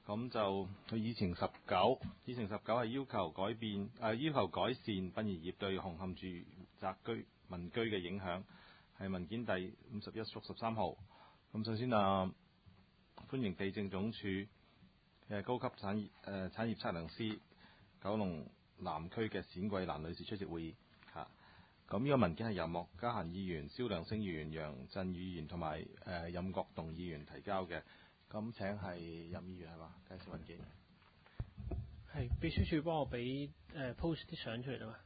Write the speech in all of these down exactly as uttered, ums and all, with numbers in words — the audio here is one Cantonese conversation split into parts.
咁就佢議程十九，議程十九係要求改變誒、呃、要求改善殯儀業對紅磡住宅居民居嘅影響，係文件第五十一屬十三號。咁首先啊，歡迎地政總署嘅高級產業誒、呃、產業測量師九龍南區嘅冼桂蘭女士出席會議嚇。咁呢個文件係由莫家嫻議員、蕭亮星議員、楊震宇議員同埋誒任國棟議員提交嘅。咁請係任議員係嘛介紹文件。 係秘書處幫我俾誒 post 啲相出嚟啦嘛。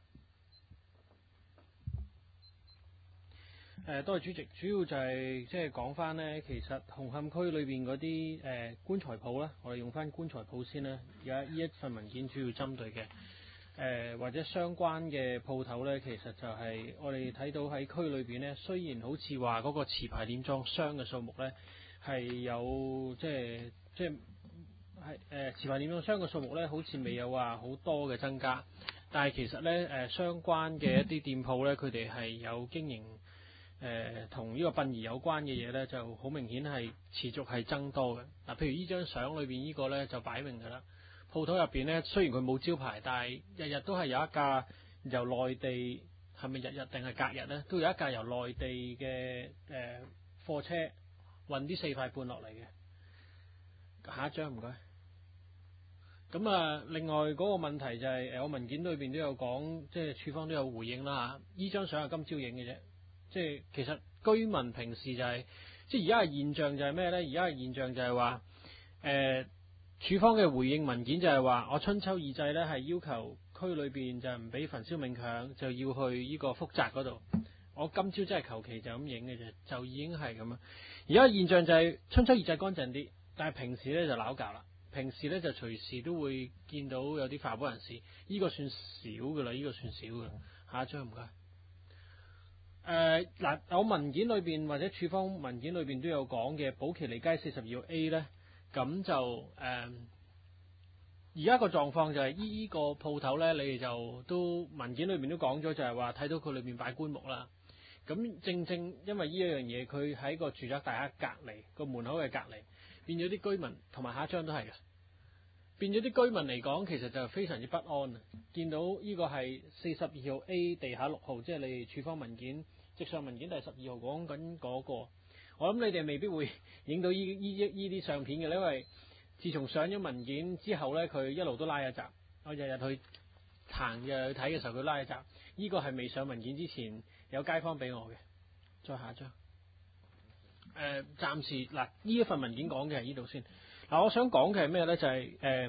誒多謝主席，主要就係即係講翻呢，其實紅磡區裏邊嗰啲誒棺材鋪啦，我哋用翻棺材鋪先啦。而家呢一份文件主要針對嘅誒、呃、或者相關嘅鋪頭呢，其實就係我哋睇到喺區裏邊呢，雖然好似話嗰個持牌殮葬商嘅數目呢係有即係即係係誒持牌殮葬商嘅數目呢，好似未有話好多嘅增加，但係其實呢，誒、呃、相關嘅一啲店鋪呢，佢哋係有經營。誒同呢個殯儀有關嘅嘢呢，就好明顯係持續係增多嘅。嗱，譬如呢張相裏邊呢個呢，就擺明㗎啦。鋪頭入邊呢，雖然佢冇招牌，但係日日都係有一架由內地，係咪日日定係隔日呢？都有一架由內地嘅誒貨車運啲四塊半落嚟嘅。下一張唔該。咁啊，另外嗰個問題就係、是、誒，我文件裏邊都有講，即係處方都有回應啦嚇。呢張相係今朝影嘅啫。即係其實居民平時就係、是，即係而家嘅現象就係咩呢？而家嘅現象就係話，誒、呃，處方嘅回應文件就係話，我春秋二祭呢係要求區裏邊就唔俾焚燒冥鏹，就要去呢個福澤嗰度。我今朝真係求其就咁影嘅啫，就已經係咁樣。而家嘅現象就係、是、春秋二祭乾淨啲，但係平時呢就鬧交啦。平時呢就隨時都會見到有啲化寶人士，呢、這個算少㗎啦，呢、這個算少㗎。下一張唔該。誒嗱、呃，我文件裏邊或者處方文件裏邊都有講嘅，寶其利街四十二號 A 呢，咁就誒而家個狀況就係依依個鋪頭呢，你哋就都文件裏邊都講咗，就係話睇到佢裏邊擺棺木啦。咁正正因為呢一樣嘢，佢喺個住宅大廈隔離個門口嘅隔離，變咗啲居民同埋下一張都係嘅，變咗啲居民嚟講，其實就非常之不安啊！見到呢個係四十二號 A 地下六號，即係你哋處方文件直上文件第十二號講緊嗰個，我諗你哋未必會影到呢依依啲相片嘅，因為自從上咗文件之後呢，佢一路都拉一閘，我日日去行日去睇嘅時候，佢拉一閘。呢個係未上文件之前有街坊俾我嘅。再下一張。誒、呃，暫時嗱呢一份文件講嘅係呢度先。嗱、呃，我想講嘅係咩呢？就係誒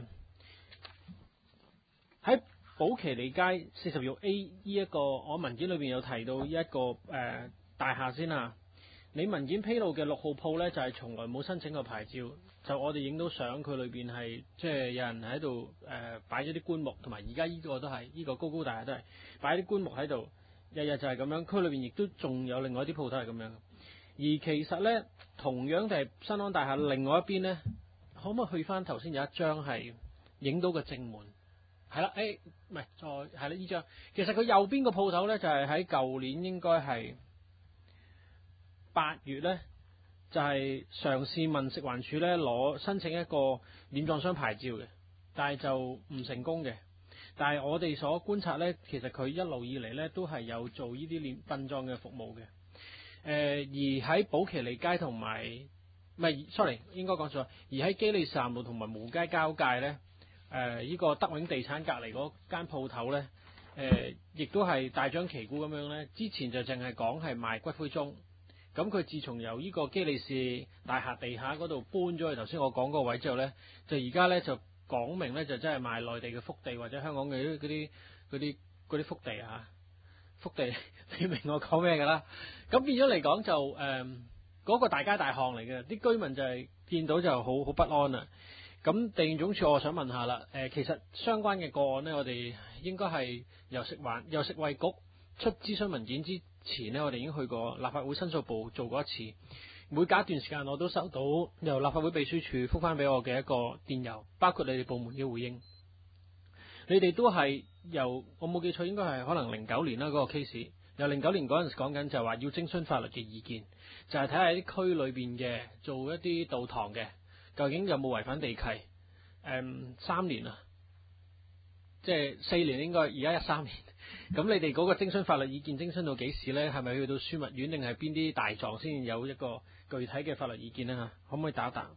喺寶其利街四十號 A 呢一個，我文件裏邊有提到呢一個誒、呃、大廈先啊。你文件披露嘅六號鋪呢，就係、是、從來冇申請過牌照，就我哋影到相，佢裏邊係即係有人喺度誒擺咗啲棺木，同埋而家呢個都係呢、呢個高高大廈都係擺啲棺木喺度，日日就係咁樣。區裏邊亦都仲有另外啲鋪頭係咁樣。而其實呢，同樣地係新安大廈另外一邊呢，可唔可以去翻頭先有一張係影到個正門？係啦，誒唔係再係啦呢張。其實佢右邊個鋪頭呢，就係喺舊年應該係八月呢，就係、是、嘗試問食環署呢攞申請一個殮葬商牌照嘅，但係就唔成功嘅。但係我哋所觀察呢，其實佢一路以嚟呢都係有做呢啲殮殯葬嘅服務嘅。誒、呃、而喺寶其利街同埋唔係 sorry 應該講錯，而喺基利士南路同埋蕪街交界呢，誒、呃、呢、這個德永地產隔離嗰間鋪頭呢，誒、呃、亦都係大張旗鼓咁樣呢。之前就淨係講係賣骨灰盅。咁佢自從由呢個基利士大廈地下嗰度搬咗去頭先我講嗰個位之後呢，就而家呢就講明呢，就真係賣內地嘅福地或者香港嘅嗰啲嗰啲嗰啲福地啊，福地你明我講咩㗎啦？咁變咗嚟講就誒嗰、呃嗰個大街大巷嚟嘅，啲居民就係見到就好好不安啊！咁地政總署我想問下啦，誒、呃、其實相關嘅個案呢，我哋應該係由食環由食衛局出諮詢文件之前呢，我哋已經去過立法會申訴部做過一次。每隔一段時間我都收到由立法會秘書處覆返俾我嘅一個電郵，包括你哋部門嘅回應。你哋都係由我冇記錯應該係可能零九年啦嗰個 case，由零九年嗰陣時講緊就係話要徵詢法律嘅意見，就係睇下啲區裏邊嘅做一啲道堂嘅究竟有冇違反地契。 誒三年啊，即係四年應該，而家一三年。咁你哋嗰個徵詢法律意見徵詢到幾時咧？係咪去到樞密院定係邊啲大狀先有一個具體嘅法律意見咧？嚇，可唔可以打一打？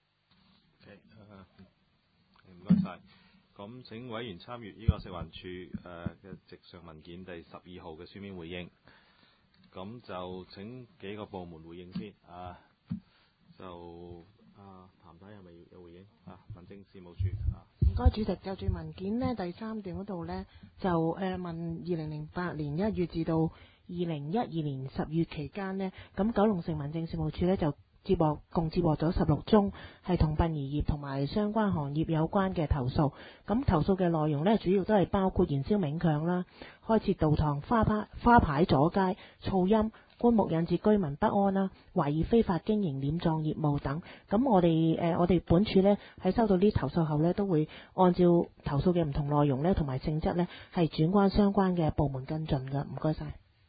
唔該晒。咁請委員參閱呢個食環署誒嘅直上文件第十二號嘅書面回應。咁就請幾個部門回應先。啊，就啊譚太係咪有回應？啊，民政事務處啊。 唔該，主席，就住文件呢第三段嗰度呢，就誒、呃、問二零零八年一月至到二零一二年十月期間呢，咁九龍城民政事務處呢就接獲共接獲咗十六宗係同殯儀業同埋相關行業有關嘅投訴。咁投訴嘅內容呢，主要都係包括燃燒冥鏹啦、開設道堂、花牌花牌阻街、噪音、棺木引致居民不安啦，懷疑非法經營殮葬業務等。咁我哋誒、呃、我哋本處呢，喺收到呢啲投訴後呢，都會按照投訴嘅唔同內容呢，同埋性質呢，係轉關相關嘅部門跟進㗎。唔該晒。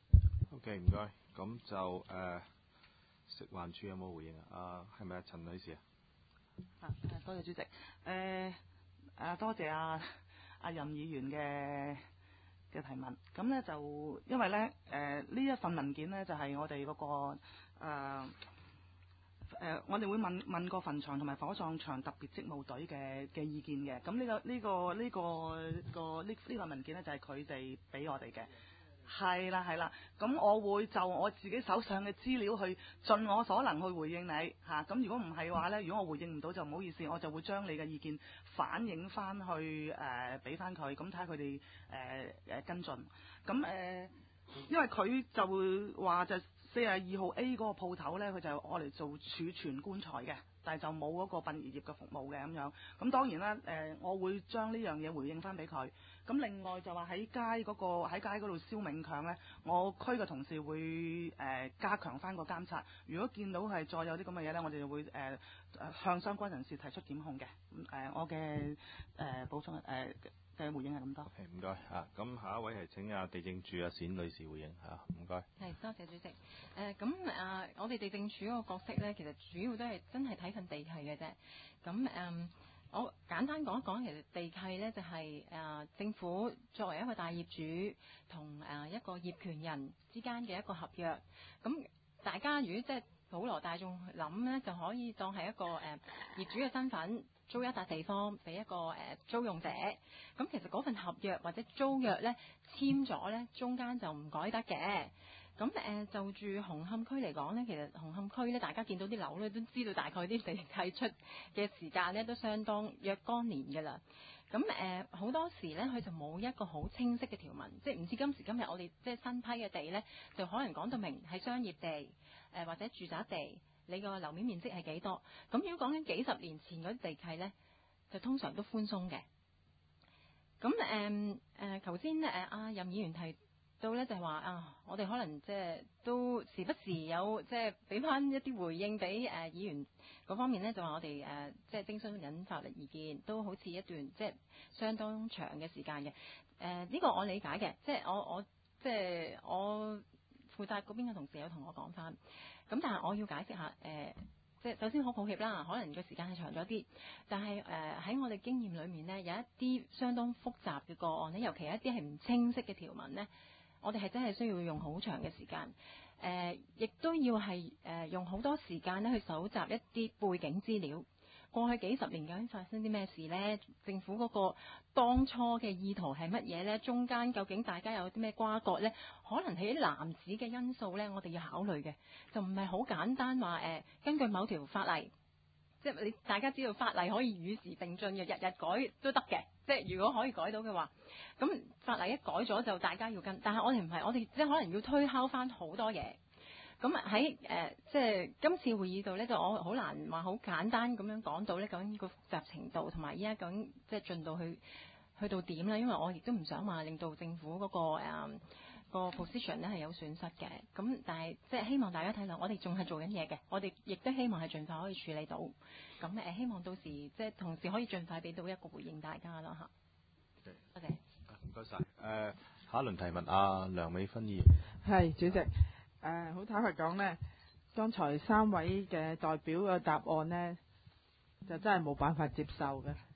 OK， 唔該。咁就誒、呃、食環署有冇回應啊？啊，係咪啊陳女士啊？ 啊，多謝主席。誒、呃、誒，多謝阿阿任議員嘅嘅提問。咁咧就因為咧誒呢、呃、一份文件咧就係、是、我哋嗰、那個誒、呃呃、我哋會問問過墳場同埋火葬場特別職務隊嘅嘅意見嘅。咁呢、這個呢、這個呢、這個個呢呢個文件咧就係佢哋俾我哋嘅。係啦係啦，咁我會就我自己手上嘅資料去盡我所能去回應你嚇。咁、啊、如果唔係嘅話呢，如果我回應唔到就唔好意思，我就會將你嘅意見反映翻去誒俾翻佢，咁睇下佢哋誒誒跟進。咁誒、呃，因為佢就會話就四十二號 A 嗰個鋪頭呢，佢就愛嚟做儲存棺材嘅，但係就冇嗰個殯儀業嘅服務嘅咁樣。咁當然啦，誒、呃，我會將呢樣嘢回應翻俾佢。咁另外就話喺街嗰、嗰個喺街嗰度燒冥鏹呢，我區嘅同事會誒、呃、加強翻個監察。如果見到係再有啲咁嘅嘢呢，我哋就會誒、呃、向相關人士提出檢控嘅。誒、呃，我嘅誒、呃、補充誒嘅、呃、回應係咁多。 唔該嚇。咁下一位係請阿地政處阿冼女士回應嚇。唔該。 係，多謝主席。誒咁啊，我哋地政處嗰個角色咧，其實主要都係真係睇份地契嘅啫。咁誒、嗯，我簡單講一講，其實地契咧就係、是、誒、呃、政府作為一個大業主同誒一個業權人之間嘅一個合約。咁大家如果即係普羅大眾諗咧，就可以當係一個誒、呃、業主嘅身份租一笪地方俾一個誒、呃、租用者。咁其實嗰份合約或者租約咧簽咗咧，中間就唔改得嘅。咁誒、呃、就住紅磡區嚟講咧，其實紅磡區咧，大家見到啲樓咧，都知道大概啲地契出嘅時間咧，都相當若干年㗎啦。咁誒好多時咧，佢就冇一個好清晰嘅條文，即係唔知今時今日我哋即係新批嘅地咧，就可能講到明係商業地誒、呃、或者住宅地，你個樓面面積係幾多？咁如果講緊幾十年前嗰啲地契咧，就通常都寬鬆嘅。咁誒誒頭先誒阿任議員提到咧就係話啊，我哋可能即係都時不時有即係俾翻一啲回應俾誒、呃、議員嗰方面咧，就話我哋誒、呃、即係徵詢緊法律意見，都好似一段即係相當長嘅時間嘅。誒、呃、呢、這個我理解嘅，即係我我即係我負責嗰邊嘅同事有同我講翻。咁但係我要解釋下誒、呃，即係首先好抱歉啦，可能個時間係長咗啲，但係誒喺我哋經驗裡面呢，有一啲相當複雜嘅個案咧，尤其一啲係唔清晰嘅條文呢。我哋係真係需要用好長嘅時間，誒、呃，亦都要係誒、呃、用好多時間咧去搜集一啲背景資料。過去幾十年究竟發生啲咩事呢？政府嗰個當初嘅意圖係乜嘢呢？中間究竟大家有啲咩瓜葛呢？可能係啲男子嘅因素呢，我哋要考慮嘅，就唔係好簡單話誒、呃，根據某條法例。即係你大家知道法例可以與時並進嘅，日日改都得嘅。即係如果可以改到嘅話，咁法例一改咗就大家要跟。但係我哋唔係，我哋即係可能要推敲翻好多嘢。咁喺誒即係今次會議度咧，就我好難話好簡單咁樣講到咧，究竟個複雜程度同埋依家究竟即係進到去去到點咧？因為我亦都唔想話令到政府嗰、那個誒、嗯個 position 咧係有損失嘅。咁但係即係希望大家睇到，我哋仲係做緊嘢嘅。我哋亦都希望係盡快可以處理到。咁誒、呃、希望到時即係同時可以盡快俾到一個回應大家啦嚇。多謝。 唔該晒。誒、呃，下一輪提問啊，梁美芬議員。 係主席。誒、呃，好坦白講呢，剛才三位嘅代表嘅答案呢，就真係冇辦法接受嘅。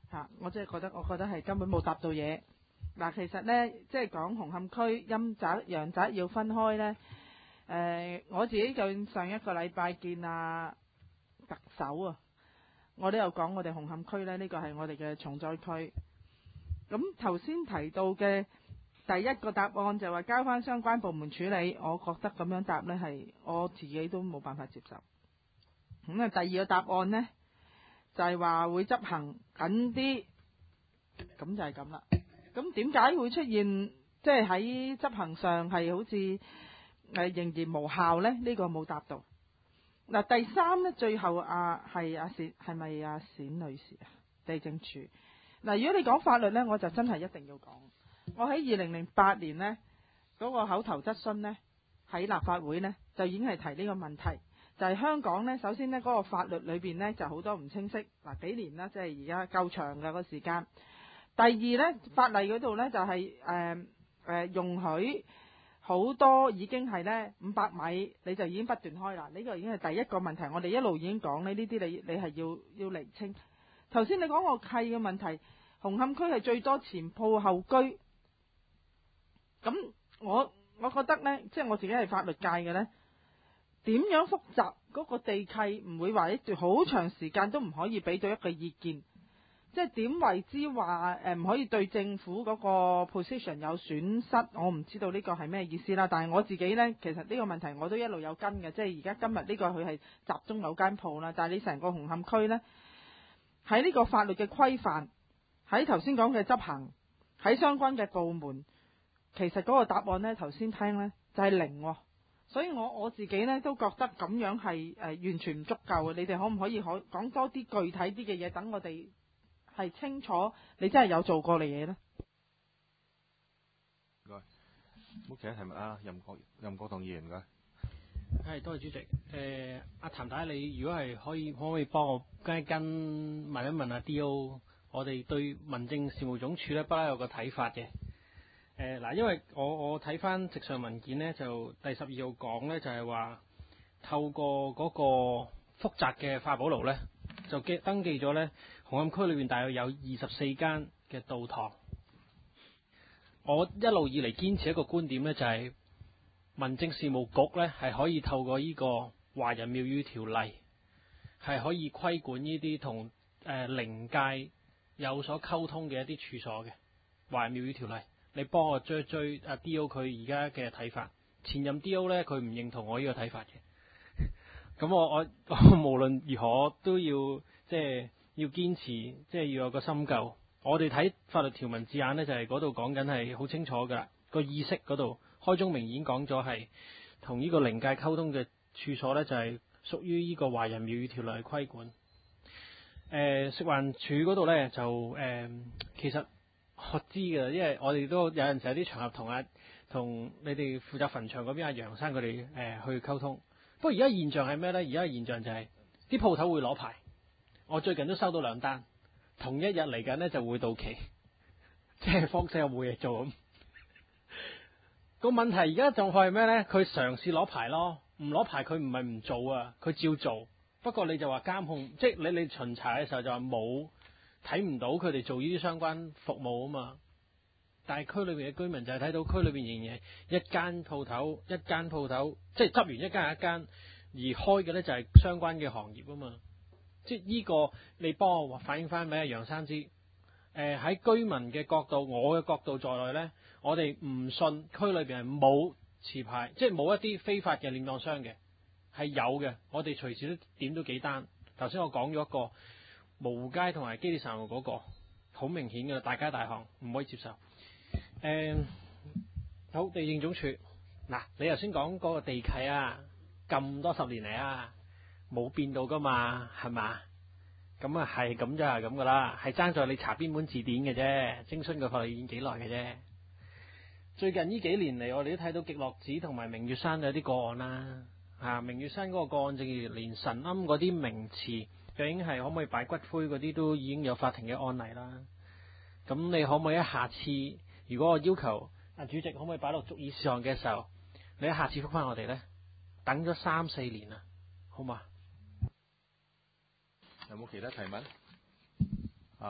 嚇，我真係覺得，我覺得係根本冇答到嘢。嗱，其實呢，即係講紅磡區陰宅、陽宅要分開呢。誒、呃，我自己就上一個禮拜見啊特首啊，我都有講我哋紅磡區呢，呢個係我哋嘅重災區。咁頭先提到嘅第一個答案就話交翻相關部門處理，我覺得咁樣答呢係我自己都冇辦法接受。咁啊，第二個答案呢，就係話會執行緊啲，咁就係咁啦。咁點解會出現即係喺執行上係好似誒仍然無效呢？呢、呢個冇答到。嗱，第三呢，最後啊係阿冼係咪阿冼女士啊？地政處嗱，如果你講法律呢，我就真係一定要講。我喺二零零八年呢，嗰、嗰個口頭質詢呢，喺立法會呢，就已經係提呢個問題。就係香港呢，首先呢，嗰個法律裏邊呢，就好多唔清晰。嗱，幾年啦，即係而家夠長嘅個時間。第二呢，法例嗰度呢，就係誒誒容許好多已經係呢五百米你就已經不斷開啦。呢個已經係第一個問題，我哋一路已經講呢，呢啲你你係要要釐清。頭先你講個契嘅問題，紅磡區係最多前鋪後居。咁我我覺得呢，即係我自己係法律界嘅呢。點樣複雜嗰個地契唔會話一段好長時間都唔可以俾到一個意見，即係點為之話誒唔可以對政府嗰個 position 有損失？我唔知道呢個係咩意思啦。但係我自己呢，其實呢個問題我都一路有跟嘅，即係而家今日呢個佢係集中某間鋪啦。但係你成個紅磡區呢，喺呢個法律嘅規範，喺頭先講嘅執行，喺相關嘅部門，其實嗰個答案呢，頭先聽呢，就係零喎。所以我我自己呢都覺得咁樣係誒、呃、完全唔足夠嘅。你哋可唔可以可講多啲具體啲嘅嘢，等我哋係清楚你真係有做過嘅嘢呢？ 唔該，冇其他題目啊，任國任國棟議員唔該。 係，多謝主席。誒、呃，阿譚太，你如果係可以，可唔可以幫我跟一跟問一問阿 D O， 我哋對民政事務總署咧不嬲有個睇法嘅。誒嗱，因為我我睇翻直上文件呢，就第十二號講呢，就係話透過嗰個複雜嘅化寶爐呢，就記登記咗呢紅磡區裏邊大約有二十四間嘅道堂。我一路以嚟堅持一個觀點呢，就係民政事務局呢係可以透過呢個華人廟宇條例係可以規管呢啲同誒靈界有所溝通嘅一啲處所嘅華人廟宇條例。你幫我追追阿 D O 佢而家嘅睇法，前任 D O 呢，佢唔認同我呢個睇法嘅。咁我我我無論如何都要即係要堅持，即係要有個深究。我哋睇法律條文字眼呢，就係嗰度講緊係好清楚㗎啦。個意識嗰度開宗明義講咗係同呢個靈界溝通嘅處所呢，就係屬於呢個華人廟宇條例規管。誒、呃、食環署嗰度呢，就誒、呃、其實。我知㗎，因為我哋都有陣時有啲場合同阿同你哋負責墳場嗰邊阿楊生佢哋誒去溝通。不過而家現象係咩呢？而家現象就係啲鋪頭會攞牌。我最近都收到兩單，同一日嚟緊呢就會到期，即係方死又冇嘢做咁。個問題而家狀況係咩呢？佢嘗試攞牌咯，唔攞牌佢唔係唔做啊，佢照做。不過你就話監控，即係你你巡查嘅時候就話冇。睇唔到佢哋做呢啲相關服務啊嘛，但係區裏邊嘅居民就係睇到區裏邊仍然係一間鋪頭一間鋪頭，即係執完一間一間，而開嘅呢就係相關嘅行業啊嘛。即係呢個你幫我反映翻俾阿楊生知。誒、呃、喺居民嘅角度，我嘅角度在內呢，我哋唔信區裏邊係冇持牌，即係冇一啲非法嘅斂檔商嘅，係有嘅。我哋隨時都點到幾單。頭先我講咗一個。蕪湖街同埋基地神號嗰個好明顯嘅大街大巷，唔可以接受。誒、嗯，好，地政總署嗱，你頭先講嗰個地契啊，咁多十年嚟啊，冇變到噶嘛，係嘛？咁啊係咁就係咁噶啦，係爭在你查邊本字典嘅啫，徵詢個法律意見幾耐嘅啫。最近呢幾年嚟，我哋都睇到極樂寺同埋明月山有啲個案啦。啊，明月山嗰個個案，正如連神龕嗰啲名詞。究竟係可唔可以擺骨灰嗰啲都已經有法庭嘅案例啦。咁你可唔可以喺下次，如果我要求啊主席可唔可以擺落足議事項嘅時候，你喺下次覆返我哋呢？等咗三四年啦，好嘛？ 有冇其他提問？啊，阿梁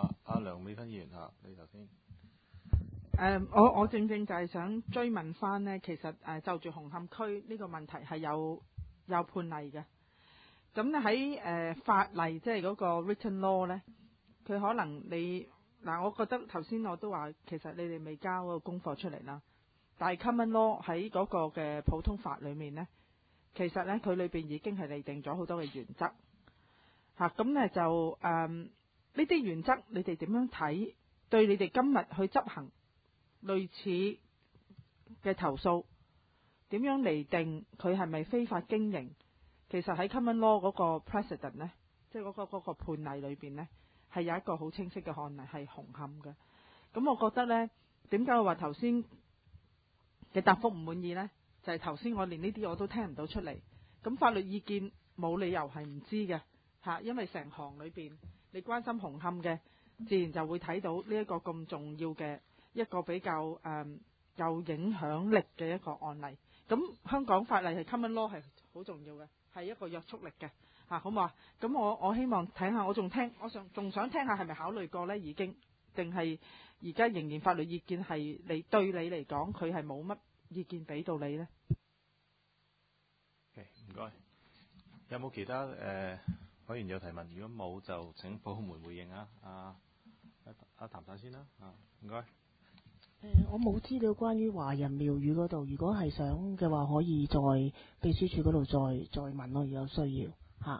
梁美芬議員嚇，你頭先誒、呃，我我正正就係想追問翻呢。其實誒、呃、就住紅磡區呢個問題係有有判例嘅。咁咧喺誒法例，即係嗰個 written law 呢，佢可能你嗱、呃，我覺得頭先我都話，其實你哋未交嗰個功課出嚟啦。但係 common law 喺嗰個嘅普通法裏面呢，其實呢，佢裏邊已經係釐定咗好多嘅原則嚇。咁、啊、呢就誒呢啲原則，你哋點樣睇？對你哋今日去執行類似嘅投訴，點樣釐定佢係咪非法經營？其實喺 common law 嗰個 precedent 呢，即係嗰個嗰個判例裏邊呢，係有一個好清晰嘅案例係紅磡嘅。咁我覺得呢，點解我話頭先嘅答覆唔滿意呢？就係頭先我連呢啲我都聽唔到出嚟。咁法律意見冇理由係唔知嘅嚇，因為成行裏邊你關心紅磡嘅，自然就會睇到呢一個咁重要嘅一個比較誒、嗯、有影響力嘅一個案例。咁香港法例係 common law 係好重要嘅，係一個約束力嘅嚇，好唔好啊？咁我我希望睇下，我仲聽，我想仲想聽下係咪考慮過呢？已經定係而家仍然法律意見係你對你嚟講佢係冇乜意見俾到你呢？ 唔該。有冇其他誒、呃、委員有提問？如果冇，就請部門回應啊。阿阿阿譚生先啦。啊，唔該。 誒，我冇資料關於華人廟宇嗰度，如果係想嘅話，可以在秘書處嗰度再再問咯，如有需要嚇。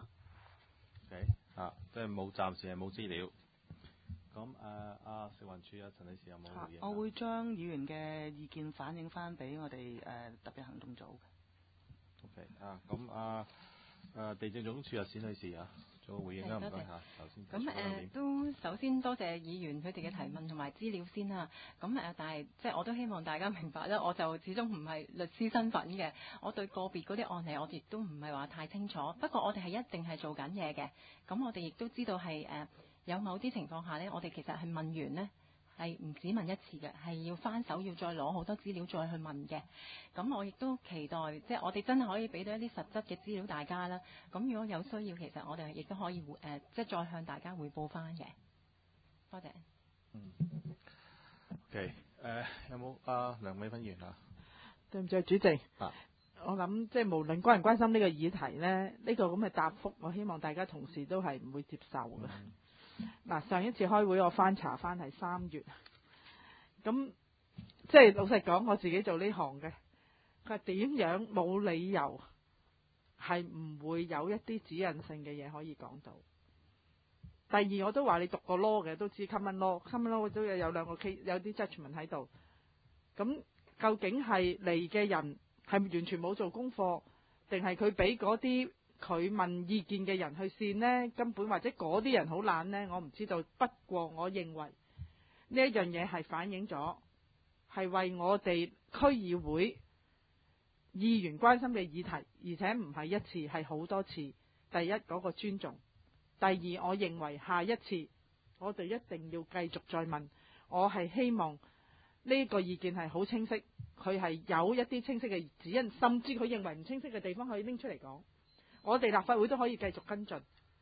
OK 嚇，即係冇，暫時係冇資料。咁誒，阿食環署啊，陳女士有冇回應？ 我會將議員嘅意見反映翻俾我哋誒、呃、特別行動組嘅。 OK 啊，咁啊誒地政總署啊，冼女士啊，做個回應啦，唔該嚇。頭先咁誒都首先多謝議員佢哋嘅提問同埋資料先啦。咁誒，但係即係我都希望大家明白啦，我就始終唔係律師身份嘅，我對個別嗰啲案例我哋亦都唔係話太清楚。不過我哋係一定係做緊嘢嘅。咁我哋亦都知道係誒、呃、有某啲情況下呢，我哋其實係問完呢，係唔止問一次嘅，係要翻手要再攞好多資料再去問嘅。咁我亦都期待，即係我哋真係可以俾到一啲實質嘅資料大家啦。咁如果有需要，其實我哋亦都可以回誒、呃，即係再向大家彙報翻嘅。多謝。 嗯。OK，誒、呃、有冇阿梁美芬議員啊？ 對唔住，主席。 啊。 我諗即係無論關唔關心呢個議題呢，呢、呢個咁嘅答覆，我希望大家同事都係唔會接受嘅。嗱、嗯，上一次開會我翻查翻係三月，咁即係老實講，我自己做呢行嘅，佢話點樣冇理由係唔會有一啲指引性嘅嘢可以講到。第二，我都話你讀過 law 嘅都知 common law，common law 都有有兩個 case，有啲 judgment 喺度。咁究竟係嚟嘅人係咪完全冇做功課，定係佢俾嗰啲佢問意見嘅人去線呢？根本或者嗰啲人好懶呢？我唔知道。不過我認為呢一樣嘢係反映咗，係為我哋區議會議員關心嘅議題，而且唔係一次，係好多次。第一，嗰個尊重。第二，我認為下一次我哋一定要繼續再問。我係希望呢個意見係好清晰，佢係有一啲清晰嘅指引，甚至佢認為唔清晰嘅地方可以拎出嚟講。我哋立法會都可以繼續跟進。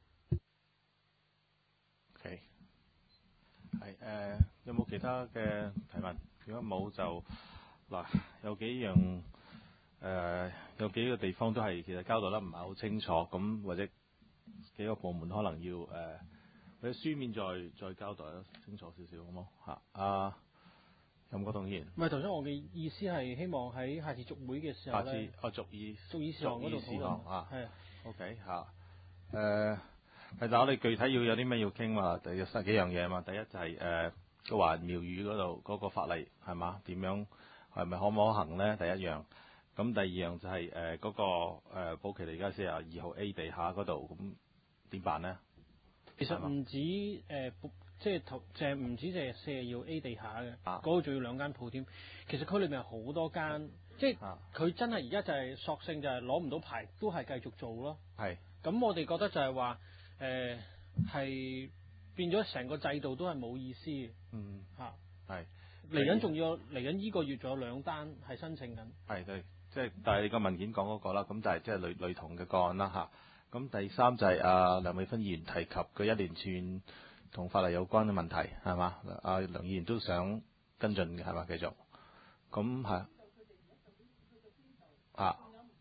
OK，係誒、呃，有冇其他嘅提問？如果冇就嗱，有幾樣誒、呃，有幾個地方都係其實交代得唔係好清楚，咁或者幾個部門可能要誒、呃，或者書面再再交代得清楚少少，好冇嚇？啊，任國棟議員。 唔係頭先我嘅意思係希望喺下次續會嘅時候咧， 下次啊續議續議事項嗰度討論啊， 係 OK 嚇誒。呃係，但我哋具體要有啲咩要傾嘛？第有十幾樣嘢嘛。第一就係誒個華人廟宇嗰度嗰個法例係嘛？點樣係咪可唔可行咧？第一樣。咁第二樣就係誒嗰個誒保期利而家四十二號 A 地下嗰度，咁點辦咧？ 其實唔止誒、呃，即係頭，淨係唔止淨係四十二號 A 地下嘅，嗰度仲要兩間鋪添。其實區裏面有好多間，即係佢真係而家就係索性就係攞唔到牌，都係繼續做咯。係。咁我哋覺得就係話。誒係、呃、變咗成個制度都係冇意思嘅。嗯，嚇係嚟緊，仲要嚟緊依個月仲有兩單係申請緊。係對，即係但係你個文件講嗰個啦，咁就係即係類類同嘅個案啦嚇。咁第三就係阿梁美芬議員提及嘅一連串同法例有關嘅問題係嘛？阿梁議員都想跟進嘅係嘛？繼續，咁係啊，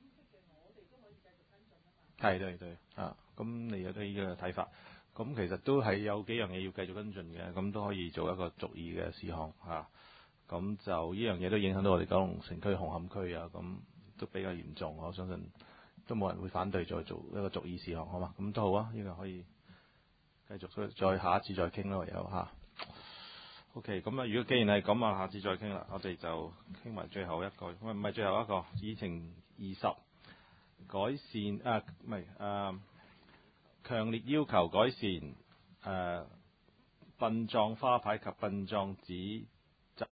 係對對啊，咁你有啲呢個睇法？咁其實都係有幾樣嘢要繼續跟進嘅，咁都可以做一個續議嘅事項嚇。咁就呢樣嘢都影響到我哋九龍城區紅磡區啊，咁都比較嚴重。我相信都冇人會反對再做一個續議事項，好嘛？咁都好啊，呢個可以繼續再下一次再傾咯，有嚇。OK，咁啊，如果既然係咁啊，下次再傾啦。我哋就傾埋最後一個，唔係唔係最後一個，議程二十改善啊，唔係啊。強烈要求改善誒殯葬花牌及殯葬紙